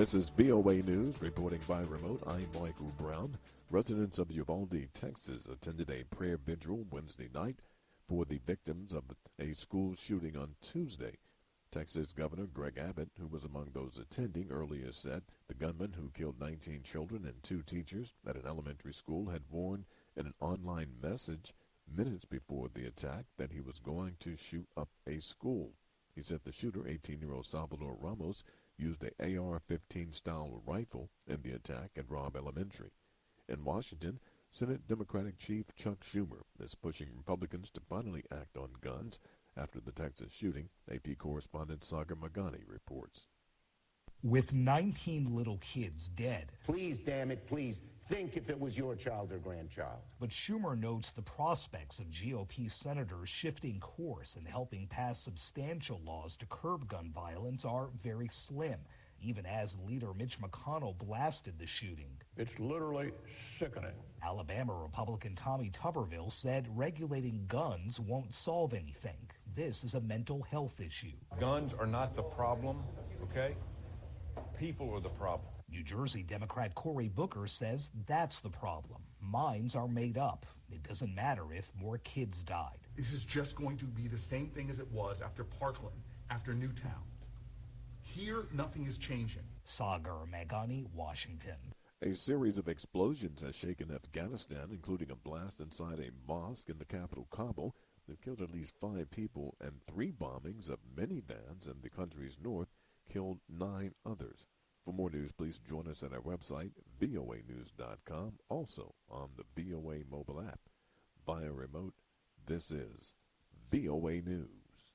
This is VOA News, reporting by remote. I'm Michael Brown. Residents of Uvalde, Texas, attended a prayer vigil Wednesday night for the victims of a school shooting on Tuesday. Texas Governor Greg Abbott, who was among those attending, earlier said the gunman who killed 19 children and 2 teachers at an elementary school had warned in an online message minutes before the attack that he was going to shoot up a school. He said the shooter, 18-year-old Salvador Ramos, used a AR-15 style rifle in the attack at Robb Elementary. In Washington, Senate Democratic Chief Chuck Schumer is pushing Republicans to finally act on guns after the Texas shooting. AP correspondent Sagar Magani reports. With 19 little kids dead. Please, damn it, please, think if it was your child or grandchild. But Schumer notes the prospects of GOP senators shifting course and helping pass substantial laws to curb gun violence are very slim, even as leader Mitch McConnell blasted the shooting. It's literally sickening. Alabama Republican Tommy Tuberville said regulating guns won't solve anything. This is a mental health issue. Guns are not the problem, okay? People are the problem. New Jersey Democrat Cory Booker says that's the problem. Minds are made up. It doesn't matter if more kids died. This is just going to be the same thing as it was after Parkland, after Newtown. Here, nothing is changing. Sagar Magani, Washington. A series of explosions has shaken Afghanistan, including a blast inside a mosque in the capital, Kabul, that killed at least 5 people, and 3 bombings of minivans in the country's north killed 9 others. For more news, please join us at our website, voanews.com, also on the VOA mobile app. Via remote, this is VOA News.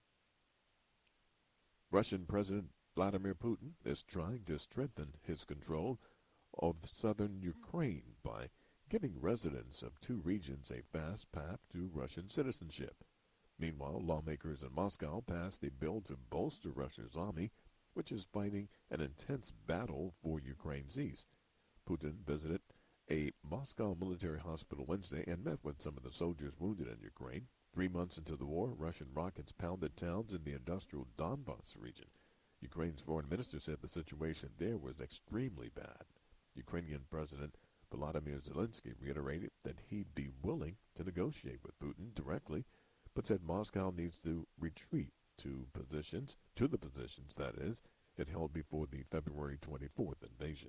Russian President Vladimir Putin is trying to strengthen his control of southern Ukraine by giving residents of 2 regions a fast path to Russian citizenship. Meanwhile, lawmakers in Moscow passed a bill to bolster Russia's army, which is fighting an intense battle for Ukraine's east. Putin visited a Moscow military hospital Wednesday and met with some of the soldiers wounded in Ukraine. 3 months into the war, Russian rockets pounded towns in the industrial Donbas region. Ukraine's foreign minister said the situation there was extremely bad. Ukrainian President Volodymyr Zelensky reiterated that he'd be willing to negotiate with Putin directly, but said Moscow needs to retreat to the positions, that is, it held before the February 24th invasion.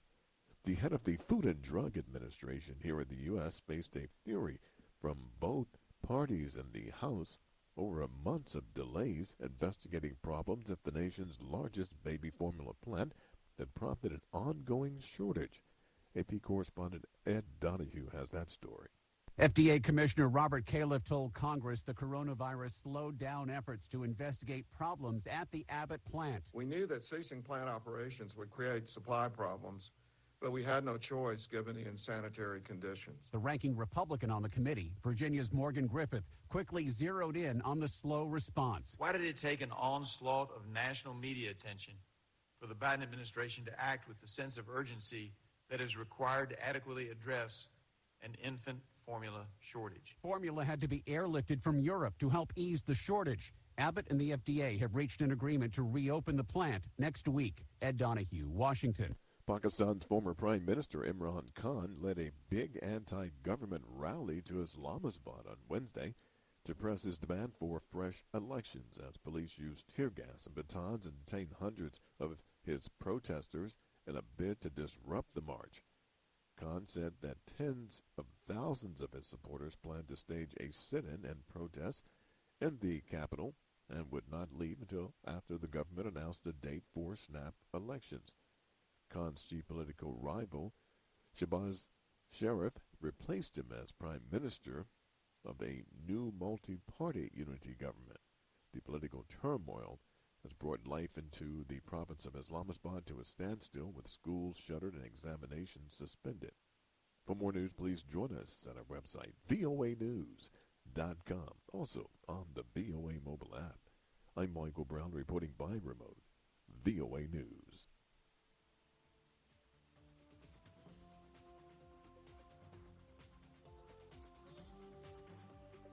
The head of the Food and Drug Administration here in the U.S. faced a fury from both parties in the House over months of delays investigating problems at the nation's largest baby formula plant that prompted an ongoing shortage. AP correspondent Ed Donahue has that story. FDA Commissioner Robert Califf told Congress the coronavirus slowed down efforts to investigate problems at the Abbott plant. We knew that ceasing plant operations would create supply problems, but we had no choice given the unsanitary conditions. The ranking Republican on the committee, Virginia's Morgan Griffith, quickly zeroed in on the slow response. Why did it take an onslaught of national media attention for the Biden administration to act with the sense of urgency that is required to adequately address an infant formula shortage? Formula had to be airlifted from Europe to help ease the shortage. Abbott and the FDA have reached an agreement to reopen the plant next week. Ed Donahue, Washington. Pakistan's former Prime Minister Imran Khan led a big anti-government rally to Islamabad on Wednesday to press his demand for fresh elections as police used tear gas and batons and detained hundreds of his protesters in a bid to disrupt the march. Khan said that tens of thousands of his supporters planned to stage a sit-in and protest in the capital and would not leave until after the government announced a date for snap elections. Khan's chief political rival, Shehbaz Sharif, replaced him as prime minister of a new multi-party unity government. The political turmoil has brought life into the province of Islamabad to a standstill, with schools shuttered and examinations suspended. For more news, please join us at our website, voanews.com, also on the VOA mobile app. I'm Michael Brown reporting by remote, VOA News.